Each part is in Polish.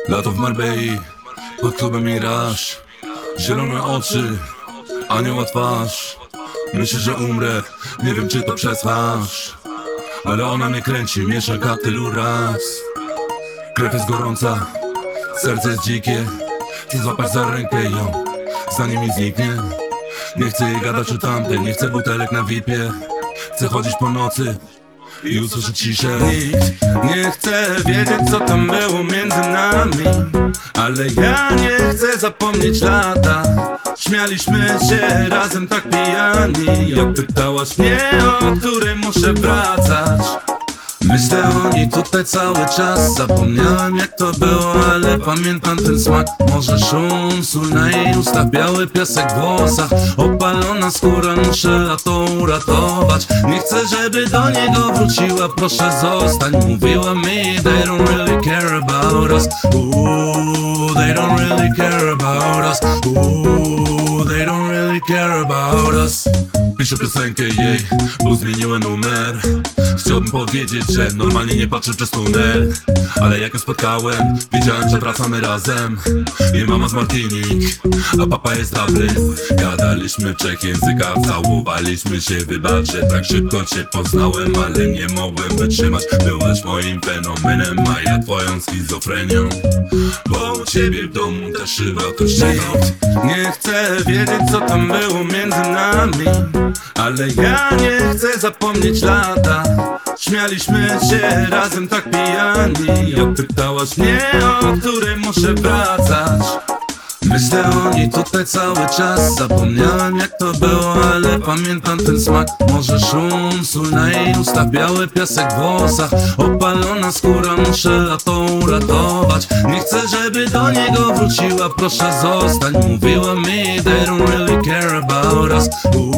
Lato w Marbei, pod klubem Mirage. Zielone oczy, anioła twarz. Myślę, że umrę, nie wiem czy to przetrwasz. Ale ona mnie kręci, miesza tylu raz. Krew jest gorąca, serce jest dzikie. Chcę złapać za rękę ją, zanim mi zniknie. Nie chcę jej gadać o tamtej, nie chcę butelek na VIP-ie. Chcę chodzić po nocy i usłyszeć ciszę. Nikt nie chce wiedzieć co tam było między nami, ale ja nie chcę zapomnieć lata. Śmialiśmy się razem tak pijani. Jak pytałaś mnie, o której muszę wracać. Myślę o niej tutaj cały czas. Zapomniałem jak to było, ale pamiętam ten smak. Może szum, sól na jej ustach, biały piasek w włosach. Opalona skóra, muszę lato uratować. Nie chcę, żeby do niego wróciła, proszę zostań. Mówiła mi, they don't really care about us. Ooh, they don't really care about us. Ooh, they don't really care about us. Piszę piosenkę jej, bo zmieniłem numer. Chciałbym powiedzieć, że normalnie nie patrzę przez tunel, ale jak ją spotkałem, wiedziałem, że wracamy razem. Jej mama z Martinik, a papa jest Dublin. Gadaliśmy w 3 językach, całowaliśmy się. Wybacz, że tak szybko cię poznałem, ale nie mogłem wytrzymać. Byłaś moim fenomenem, a ja twoją schizofrenią. Bo u ciebie w domu też szyba to ściąg. Nie chcę wiedzieć co tam było między nami, ale ja nie chcę zapomnieć lata. Śmialiśmy się razem tak pijani. Jak pytałaś mnie, o której muszę wracać. Myślę o niej tutaj cały czas. Zapomniałem jak to było, ale pamiętam ten smak. Może szum, sól na jej ustach, biały piasek w włosach. Opalona skóra, muszę lato uratować. Nie chcę, żeby do niego wróciła, proszę zostań. Mówiła mi, they don't really care about us.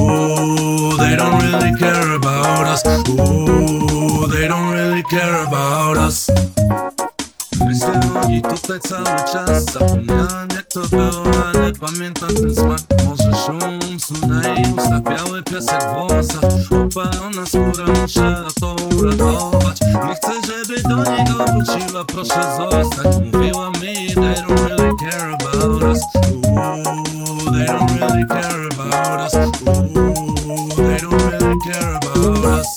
Ooh, they don't really care about us. Ooh, they don't really care about us. Myślę o niej tutaj cały czas. Zapomniałem jak to było, ale pamiętam ten smak. Może szum, sól na jej ustach, biały piasek w włosach. Opalona skóra, muszę lato uratować. Nie chcę, żeby do niego wróciła, proszę zostań. Mówiła mi, they don't really care about us. Ooh, they don't really care about us. Ooh, they don't really care about us.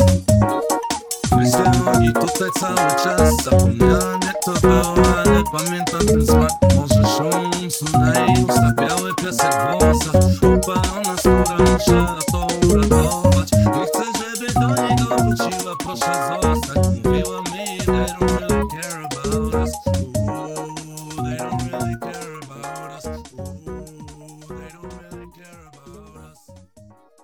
Myślę o niej tutaj cały czas. Zapomniałem jak to było, ale pamiętam ten smak. Może szum, sól na jej ustach, biały piasek w włosach. Opalona skóra, muszę lato uratować. Nie chcę, żeby do niego wróciła, proszę zostań. Mówiła mi, they don't really care about us. Ooh, they don't really care about us. Ooh, they don't really care about us.